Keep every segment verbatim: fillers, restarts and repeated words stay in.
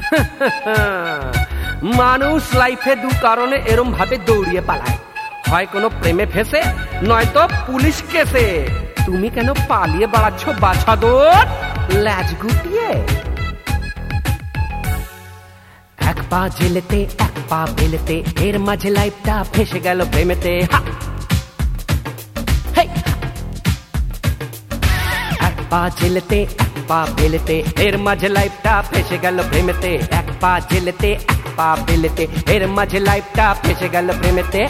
মানুষ লাইফে দু কারণে এরম ভাবে দৌড়িয়ে পালায়, হয় কোনো প্রেমে ফেসে, নয়তো পুলিশ কেসে। তুমি কেন পালিয়ে বেড়াচ্ছ বাছাদর ল্যাজ গুটিয়ে? এক পা জেলেতে এক পা বেলেতে, এর মাঝে লাইফটা ফেসে গেল প্রেমেতে। এক পা জেলেতে এক পা বেলেতে, এর মাঝে লাইফটা ফেসে গেল প্রেমেতে। এক পা জেলেতে এক পা বেলেতে, এর মাঝে লাইফটা ফেসে গেল প্রেমেতে।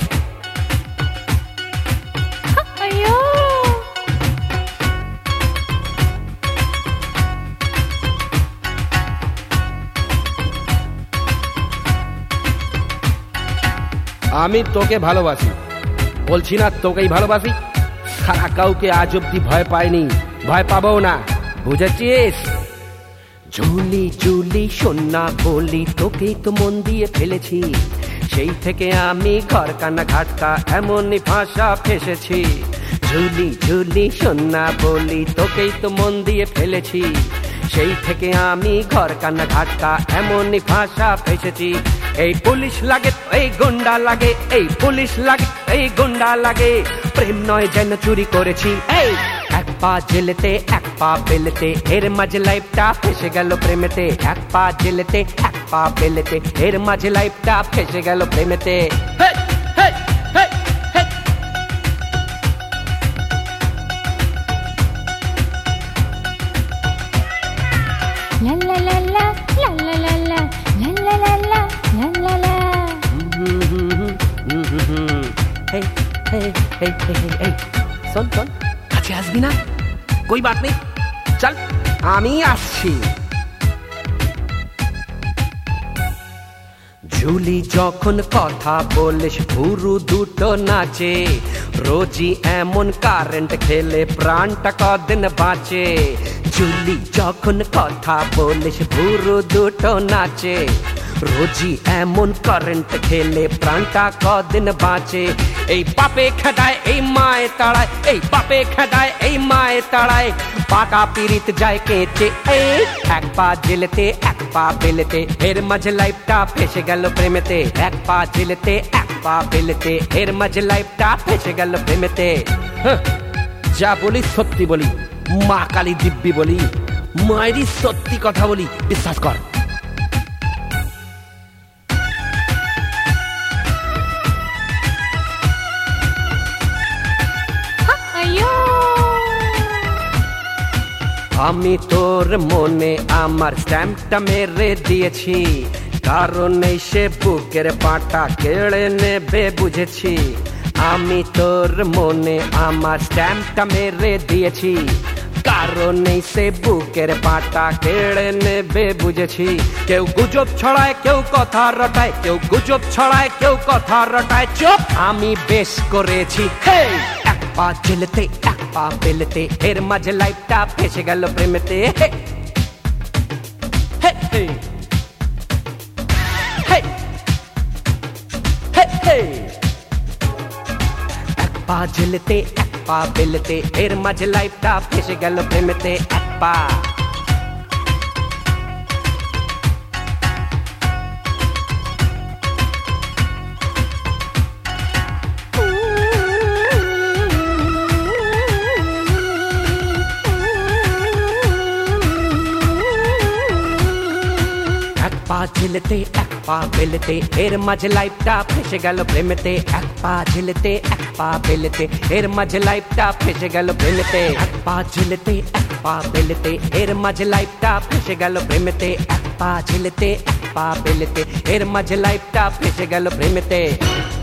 আমি তোকে ভালোবাসি, বলছি না তোকেই ভালোবাসি। সারা কাউকে আজ অব্দি ভয় পাইনি, ভয় পাবো না, বুঝেছিস? ঝুলি ঝুলি সোনা বলি, তোকেই তো মন দিয়ে ফেলেছি। সেই থেকে আমি ঘর কানা ঘাটকা এমনই ভাষা ফেসেছি। ঝুলি ঝুলি সোনা বলি, তোকেই তো মন দিয়ে ফেলেছি। সেই থেকে আমি ঘর কানা ঘাটকা এমনই ভাষা ফেসেছি। এই পুলিশ লাগে এই গুন্ডা লাগে, এই পুলিশ লাগে এই গুন্ডা লাগে, প্রেম নয় যেন চুরি করেছি। এই এক পা জেলেতে এক পা বেলেতে, এর মাঝে লাইফটা ফেসে গেল প্রেমেতে। এক পা জেলেতে এক পা বেলেতে, এর মাঝে লাইফটা ফেসে গেল প্রেমেতে। La la la la la la la la la la la la la la la. Hey hey hey hey hey, শোন শোন, কাছে আসবি না? কই বাত নেই, চল আমি আসছি। ঝুলি যখন কথা বলিস ভুরু দুটো নাচে, রোজই এমন কারেন্ট খেলে প্রাণটা কদিন বাঁচে। ঝুলি যখন কথা বলিস ভুরু দুটো নাচে, রোজই এমন কারেন্ট খেলে প্রাণটা কদিন বাঁচে। এই পাপে খেদায় এই মায়ে তাড়ায়, এই পাপে খেদায় এই মায়ে তাড়ায়, পাকা পিরিত যায় কেচে। এই এক পা জেলেতে এক পা বেলেতে, এর মাঝে লাইফটা ফেসে গেল প্রেমেতে। এক পা জেলেতে এক পা বেলেতে, এর মাঝে লাইফটা ফেসে গেল প্রেমেতে। যা বলি সত্যি বলি, মা কালী দিব্যি বলি, মায়েরই সত্যি কথা বলি, বিশ্বাস কর। আমি তোর মনে আমার স্ট্যাম্পটা মেরে দিয়েছি, কারণ এই সে বুকের পাটা কেড়ে নেবে বুঝেছি। আমি তোর মনে আমার স্ট্যাম্পটা মেরে দিয়েছি, কারণ এই সে বুকের পাটা কেড়ে নেবে বুঝেছি। কেউ গুজব ছড়ায় কেউ কথা রটায়, কেউ গুজব ছড়ায় কেউ কথা রটায়, চুপ আমি বেশ করেছি। হে এক পা জেলেতে এক পা বেলেতে, এর মাঝে লাইফটা ফেসে গেল প্রেমেতে। হে হে হে হে হে হে, এক পা জেলেতে এক পা বেলেতে, এর মাঝে লাইফটা ফেসে গেল প্রেমেতে। এক পা পা ঝেলেতে এক পা বেলেতে, এর মাঝে লাইফটা ফেসে গেল প্রেমেতে। এক পা ঝেলেতে এক পা বেলেতে, এর মাঝে লাইফটা ফেসে গেল প্রেমেতে। এক পা ঝেলেতে এক পা বেলেতে, এর মাঝে লাইফটা ফেসে গেল প্রেমেতে। এক পা ঝেলেতে এক পা বেলেতে, এর মাঝে লাইফটা ফেসে গেল প্রেমেতে।